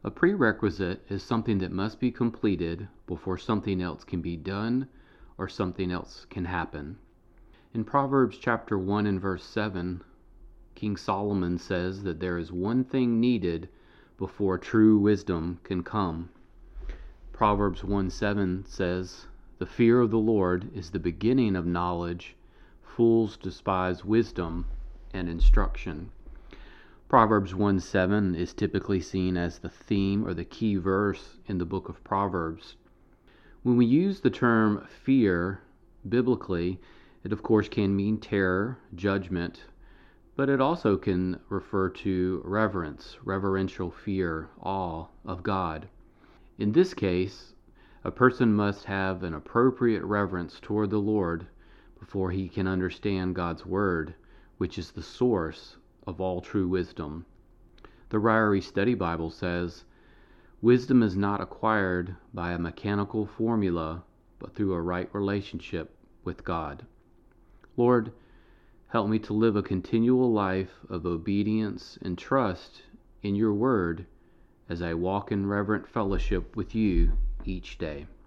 A prerequisite is something that must be completed before something else can be done or something else can happen. In Proverbs chapter 1 and verse 7, King Solomon says that there is one thing needed before true wisdom can come. Proverbs 1:7 says, "The fear of the Lord is the beginning of knowledge. Fools despise wisdom and instruction." Proverbs 1:7 is typically seen as the theme or the key verse in the book of Proverbs. When we use the term fear biblically, it of course can mean terror, judgment, but it also can refer to reverence, reverential fear, awe of God. In this case, a person must have an appropriate reverence toward the Lord before he can understand God's Word, which is the source of all true wisdom. The Ryrie Study Bible says, "Wisdom is not acquired by a mechanical formula, but through a right relationship with God." Lord, help me to live a continual life of obedience and trust in your word as I walk in reverent fellowship with you each day.